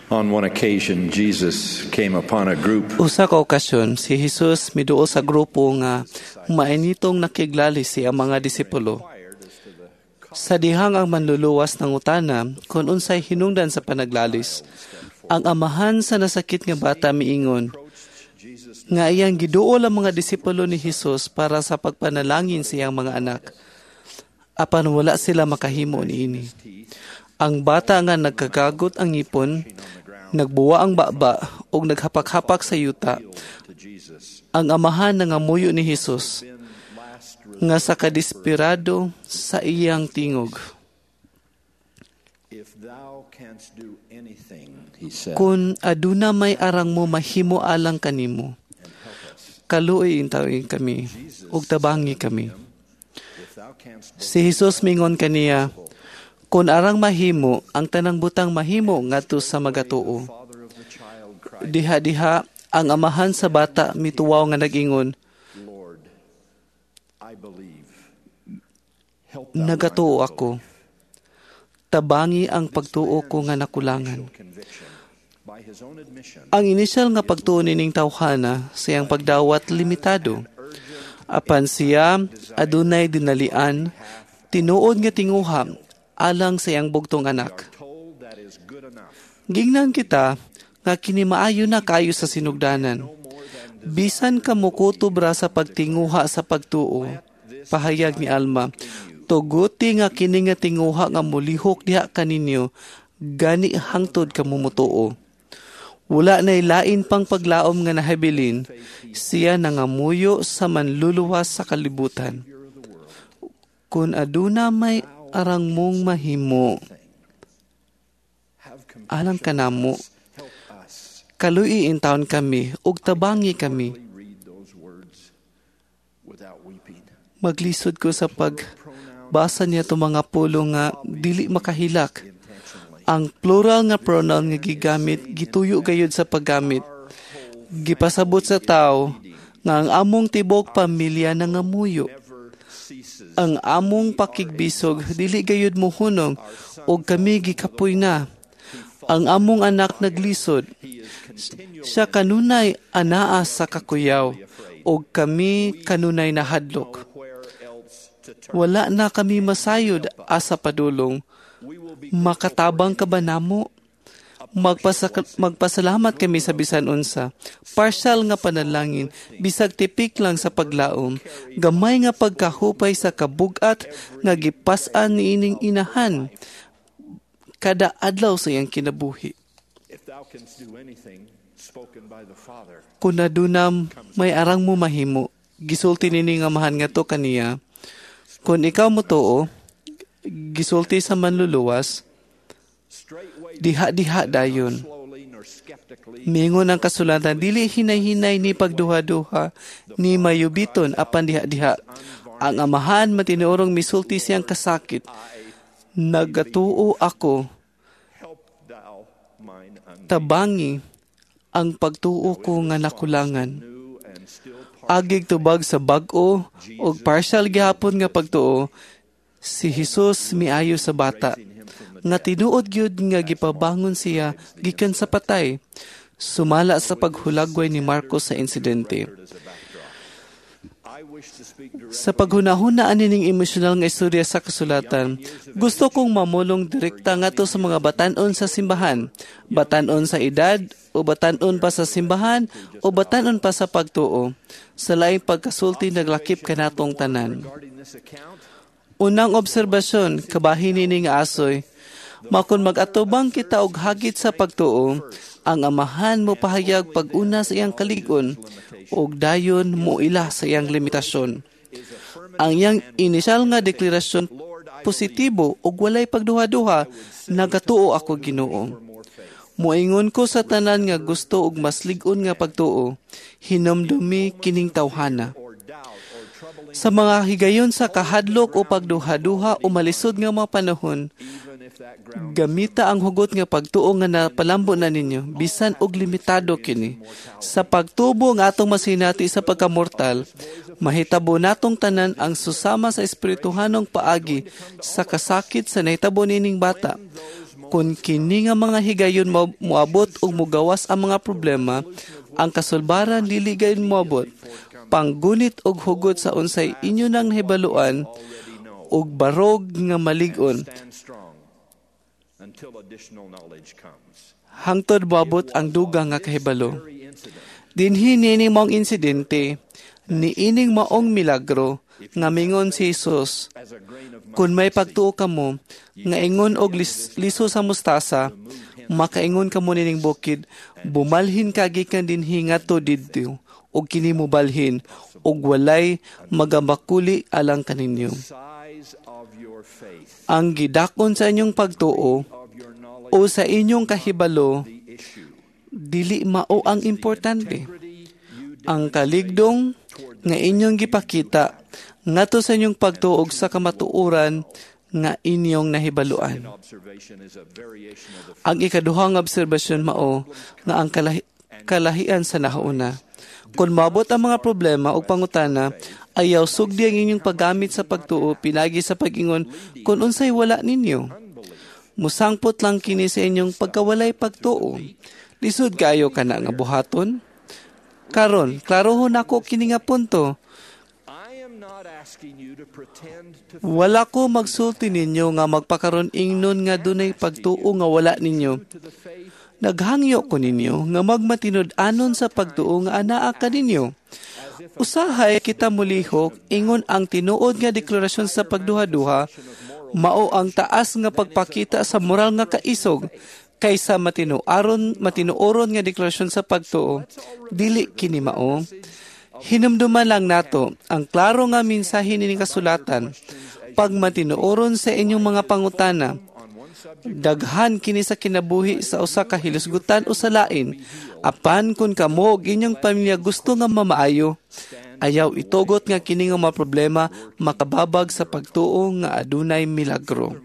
On one occasion, Jesus came upon a group Usa ka okasyon, si Jesus miduol sa grupo nga mainitong nakiglali siya mga disipulo. Sa dihang ang manluluwas ng utana, kung unsay hinungdan sa panaglalis, ang amahan sa nasakit nga bata miingon, nga iyang giduol ang mga disipulo ni Jesus para sa pagpanalangin siyang mga anak. Apan wala sila makahimo niini. Ang bata nga nagkagagot ang ngipon, nagbuwa ang baba o naghapak-hapak sa yuta. Ang amahan nangamuyo ni Jesus nga sa kadesperado sa iyang tingog. Kung aduna may arang mo mahimo alang kanimo, kaluoy intawin kami ug tabangi kami. Si Jesus mingon kaniya, kung arang mahimo, ang tanang butang mahimo ngadto sa magatuo. Diha-diha, ang amahan sa bata mituwaw nga nag-ingon, nagatuo ako. Tabangi ang pagtuo ko nga nakulangan. Ang inisyal nga pagtuo nining tawhana, siyang pagdawat limitado. Apan siya, adunay dinalian, tinuod nga tinguha, alang sa iyang bugtong anak. Gingnan kita, nga kinimaayo na kayo sa sinugdanan. Bisan ka mukutubra sa pagtinguha sa pagtuo, pahayag ni Alma, tuguti nga kini nga tinguha nga mulihok diha kaninyo, gani hangtod ka mumutuo. Wala na'y lain pang paglaom nga nahabilin, siya nangamuyo sa manluluwas sa kalibutan. Kung aduna may arang mong mahimo, alang kanamo, kaluy intawon kami, ug tabangi kami. Maglisod ko sa pagbasa niya itong mga pulo nga dili makahilak. Ang plural nga pronoun nga gigamit, gituyo gayud sa paggamit. Gipasabot sa tao nga ang among tibok pamilya nangamuyo. Ang among pakigbisog dili gayud mohunong og kami gikapoy na. Ang among anak naglisod. Siya kanunay anaa sa kakuyaw og kami kanunay nahadlok. Wala na kami masayod asa padulong. Makatabang ka ba namo? Magpasalamat kami sa bisan unsa. Partial nga panalangin, bisag tipik lang sa paglaom. Gamay nga pagkahupay sa kabugat nga gipas-an niining inahan. Kada adlaw sa iyang kinabuhi. Kung adunam may arang mo mahimo, gisulti nini nga mahan nga to kaniya. Kung ikaw mo too, gisulti sa manluluwas, diha-diha dayon. Mingon ang kasulatan, dili hinay-hinay ni pagduha-duha, ni mayubiton apan diha-diha. Ang amahan matinuorong misulti siyang kasakit. Nagatuo ako. Tabangi ang pagtuo ko nga nakulangan. Agig tubag sa bag-o o partial gihapon nga pagtuo, si Jesus miayo sa bata. Nga tinuod gyud nga gipabangon siya gikan sa patay. Sumala sa paghulagway ni Marcos sa insidente. Sa paghunahunaan nining emosyonal nga istorya sa kasulatan, gusto kong mamulong direkta ngadto sa mga batan-on sa simbahan, batan-on sa edad, o batan-on pa sa simbahan, o batan-on pa sa pagtuo. Sa laing pagkasulti naglakip kanatong tanan. Unang obserbasyon, kabahin nining asoy, makon mag-atubang kita og hagit sa pagtuo, ang amahan mo pahayag pag-una sa iyang kalig-on, ug dayon mo ila sa iyang limitasyon. Ang iyang inisyal nga deklarasyon positibo ug walay pagduha-duha, nagatuo ako Ginoo. Moingon ko sa tanan nga gusto ug mas lig-on nga pagtuo, hinumdumi kining tawhana. Sa mga higayon sa kahadlok o pagduha-duha o malisod nga mga panahon, gamita ang hugot nga pagtuo nga napalambo na ninyo, bisan og limitado kini. Sa pagtubo nga atong masinati sa pagkamortal, mahitabo natong tanan ang susama sa espirituhanong paagi sa kasakit sa nahitabo nining bata. Kung kini nga mga higayon moabot o mugawas ang mga problema, ang kasulbaran dili gayon moabot. Panggunit og hugot sa unsay inyo nang nahibaluan og barog nga malig-on. Hangtod moabot ang dugang nga kahibalo. Dinhi nining maong insidente, niining maong milagro, nga mingon si Jesus, kung may pagtuo kamo, nga ingon og liso sa mustasa, makaingon kamo nining bukid, bumalhin kagikan dinhi ngadto didto, og kini mobalhin, og walay magamakuli alang kaninyo. Ang gidakon sa inyong pagtuo o sa inyong kahibalo, dili mao ang importante. Ang kaligdong nga inyong gipakita ngadto sa inyong pagtuog sa kamatuoran nga inyong nahibaluan. Ang ikaduhang obserbasyon mao nga ang kalahian sa nahauna. Kung maabot ang mga problema o pangutana, ayaw sugdi ang inyong paggamit sa pagtuo pinagi sa pag-ingon kung unsay wala ninyo. Musangpot lang kini sa inyong pagkawalay pagtuo. Lisod kayo ka na nga buhaton? Karon, klarohon ako kini nga punto. Wala ko magsulti ninyo nga magpakaron ingnon nga dunay pagtuo nga wala ninyo. Naghangyo ko ninyo nga magmatinud-anon sa pagtuo nga anaa ka ninyo. Usahay kita mulihok, ingon ang tinuod nga deklarasyon sa pagduha-duha, mao ang taas nga pagpakita sa moral nga kaisog, kaysa matinuoron nga deklarasyon sa pagtuo. Dili kini mao. Hinumduman lang nato ang klaro nga mensahe nining kasulatan. Pag matinuoron sa inyong mga pangutana, daghan kini sa kinabuhi sa usa ka hilisgutan o sa lain. Apan kun kamo ug inyong pamilya gusto nga mamaayo, ayaw itugot nga kini nga mga problema makababag sa pagtuo nga adunay milagro.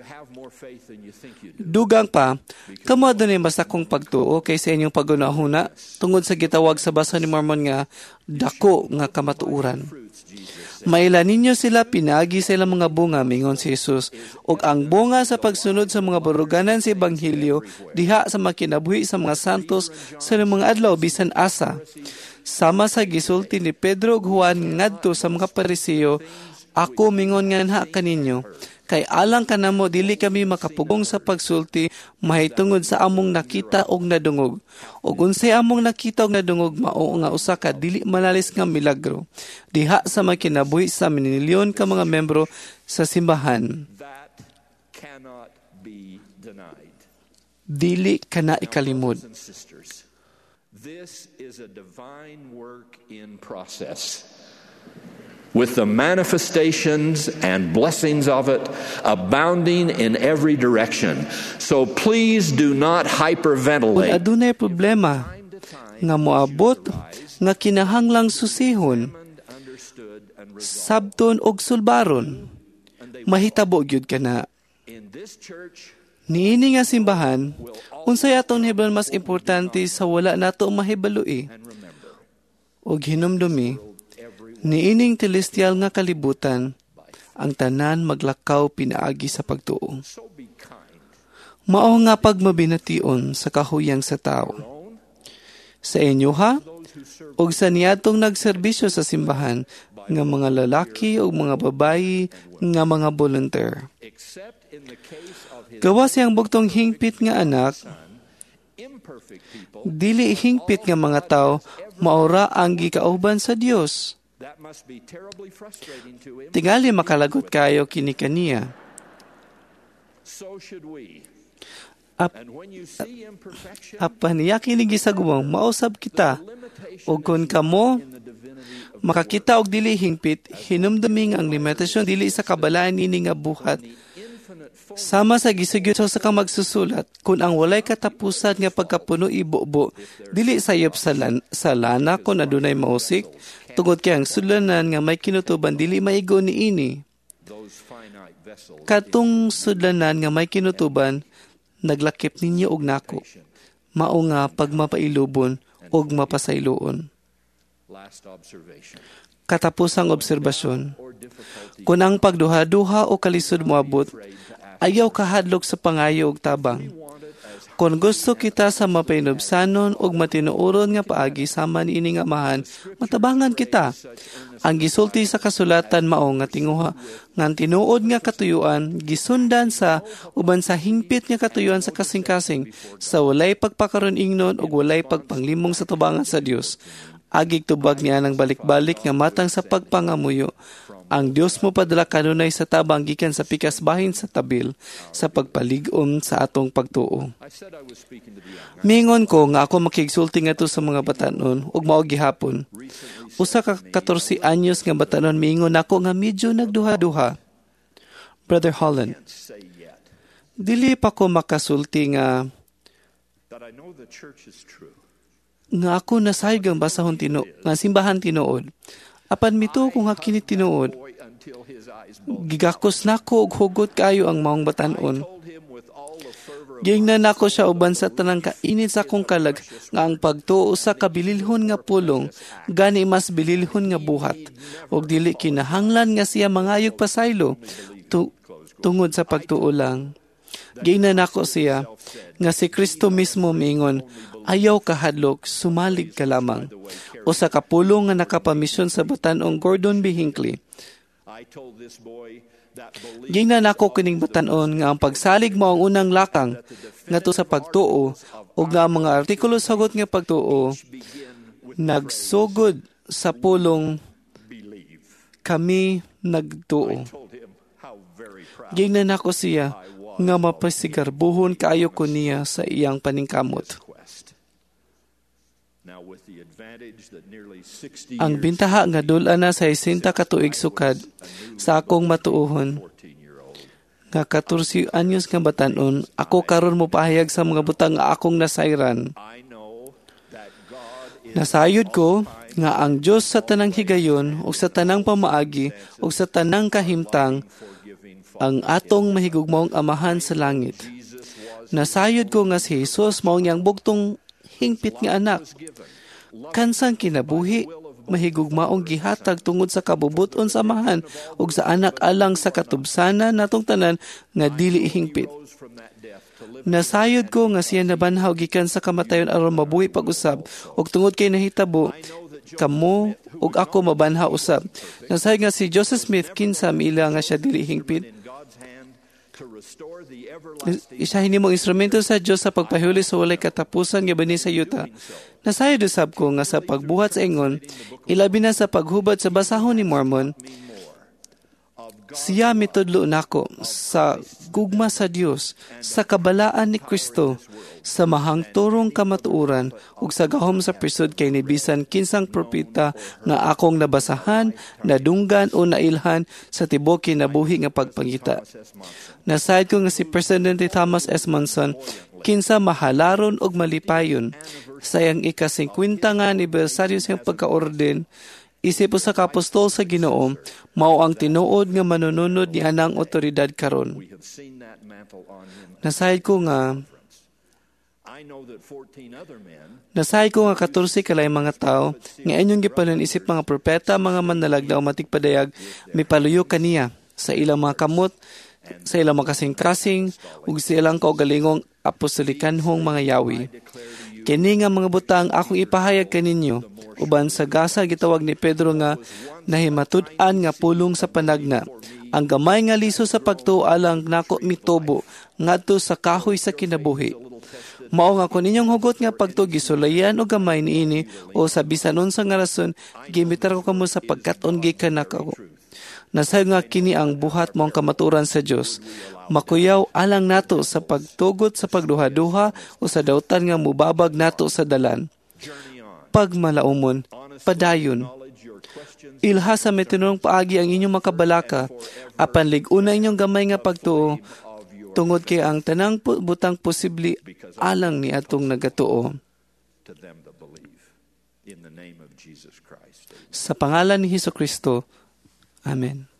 Dugang pa, kamo adunay mas akong pagtuo kaysa inyong pagunahuna tungod sa gitawag sa basa ni Mormon nga dako nga kamatuuran. Maila ninyo sila pinagi sa ilang mga bunga, mingon si Jesus, ug ang bunga sa pagsunod sa mga baruganan sa Ebanghelyo diha sa makinabuhi sa mga santos sa mga adlaw bisan asa. Sama sa gisulti ni Pedro ug Juan ngadto sa mga Pariseo, ako mingon nga nha kaninyo, kay alang kanamo dili kami makapugong sa pagsulti mahitungod sa among nakita og nadungog. Ug unsay among nakita og nadungog mao nga usa ka dili malalis nga milagro diha sa makinabuhi sa milyon ka mga membro sa simbahan. Dili kana ikalimod. This is a divine work in process, with the manifestations and blessings of it abounding in every direction. So please do not hyperventilate. Kung adunay problema nga moabot nga kinahanglang susihon, sabton og sulbaron, mahitabo gyud kana. Niini nga simbahan, unsay atong hibal mas importante sa wala nato mahibalui. Og hinumdumi, niining celestial nga kalibutan, ang tanan maglakaw pinaagi sa pagtuo. Mao nga pagmabination sa kahuyang sa tao. Sa inyo ha, og sa niyatong nagserbisyo sa simbahan, nga mga lalaki o mga babayi, nga mga volunteer. Gawa siyang bugtong hingpit nga anak, dili hingpit nga mga tao, maura ang gikauban sa Dios. Tingali makalagot kayo kini kaniya. Apan niya kini gisagumang mausab kita. O kung kamo makakita og dili hingpit, hinumduming ang limitasyon dili sa kabalaan ini nga buhat. Sama sa gisugod sa kang magsusulat, kung ang walay katapusan nga pagkapuno ibubo, dili sayop sa lana kung adunay mausik, tungod kay ang sudlanan nga may kinutuban dili maigo niini. Katong sudlanan nga may kinutuban, naglakip ninyo og nako. Mao nga pagmapailubon og mapasayloon. Katapusang obserbasyon. Kung ang pagduha-duha o kalisod moabot, ayaw kahadlok sa pangayo ug tabang. Kung gusto kita sa mapainubsanon ug matinuoron nga paagi sama niini nga amahan, matabangan kita. Ang gisulti sa kasulatan mao nga tinguha ngan tinuod nga katuyuan gisundan sa uban sa hingpit nga katuyuan sa kasing-kasing sa walay pagpakaron ingnon ug walay pagpanglimong sa tubangan sa Dios. Agig tubag niya ng balik-balik nga matang sa pagpangamuyo. Ang Dios mo padala kanunay sa tabang gikan sa pikas bahin sa tabil sa pagpalig-on sa atong pagtuo. Mingon ko nga ako makigsulti ngadto sa mga batanon ug mao gihapon. Usa ka 14 anyos nga batanon mingon ako nga medyo nagduha-duha. Brother Holland, dili pa ko makasulti nga ako nasayog ang basahon nga simbahan tinuod. Apan mito kung hakini tinuod, gigakos nako og hugot kayo ang maong batanon. Gingnan nako siya uban sa tanang kainit sa akong kalag nga ang pagtuo sa kabililhon nga pulong gani mas bililhon nga buhat ug dili kinahanglan nga siya mangayog pasaylo tungod sa pagtuo lang. Gingnan nako siya nga si Kristo mismo mingon, ayaw kahadlok, sumalig ka lamang. O sa kapulong nga nakapamisyon sa batanong Gordon B. Hinckley. Gingnan ako kining batanon nga ang pagsalig mo ang unang lakang ngadto sa pagtuo o nga mga artikulo sagot nga pagtuo nagsugod sa pulong kami nagtuo. Gingnan ako siya nga mapasigarbuhon kaayo ko niya sa iyang paningkamot. Ang bintaha nga dula na sa 60 katuig sukad sa akong matuohon nga 14 anyos nga batanon, ako karon mo pahayag sa mga butang nga akong nasayran. Nasayod ko nga ang Dios sa tanang higayon ug sa tanang pamaagi ug sa tanang kahimtang ang atong mahigugmaong amahan sa langit. Nasayod ko nga si Jesus mao niyang bugtong hingpit nga anak. Kansang kinabuhi, mahigugmaong gihatag tungod sa kabubuton sa amahan ug sa anak alang sa katubsanan natong tanan nga dili hingpit. Nasayod ko nga siya nabanhaw gikan sa kamatayon aron mabuhi pag-usab ug tungod kay nahitabo kamo ug ako mabanhaw usab. Nasayod nga si Joseph Smith kinsa miila nga siya dili hingpit. Isa hinimong instrumento sa Dios sa pagpahuli sa walay katapusan nga bani sa yuta. Nasayod usab ko nga sa pagbuhat sa ingon, ilabi na sa paghubad sa basahon ni Mormon, siya mitudlo nako sa gugma sa Dios, sa kabalaan ni Kristo, sa mahangturong kamatuoran ug sa gahom sa prisod kay ni bisan kinsang propeta nga akong nabasahan, nadunggan o nailhan sa tibuok kinabuhi nga pagpangita. Nasayod ko nga si Presidente Thomas S. Monson kinsa mahalaron og malipayon sayang ika-50 nga anibersaryo sa pagkaorden. Isip sa kapostol sa Ginoo, mao ang tinuod nga manununod ni anang otoridad karon. Nasayod ko nga 14 kalay mga tao nga inyong gipanon isip mga propeta, mga manalagda o matigpadayag mipaluyo kaniya sa ilang mga kamot, sa ilang mga kasing-kasing ug sa ilang kaugalingong apostolikanhong mga yawi. Kini nga mga butang akong ipahayag kaninyo, uban sa gasa gitawag ni Pedro nga nahimatud-an nga pulong sa panagna. Ang gamay nga liso sa pagtuo alang nako mitubo ngadto sa kahoy sa kinabuhi. Mao nga kun inyong hugot nga pagtuo gisulayan o gamay niini o sa bisan unsa nga rason gimitar ko kamo sa pagkat-on gikan nako. Nasayod nga kini ang buhat mong kamaturan sa Dios. Makuyaw alang nato sa pagtugot sa pagduha-duha o sa dautan nga mubabag nato sa dalan. Pagmalaumon, padayon. Ilha sa metinong paagi ang inyong makabalaka, apan lig-una inyong gamay nga pagtuo, tungod kay ang tanang butang posibli alang ni atong nagatuo. Sa pangalan ni Hesukristo, Amen.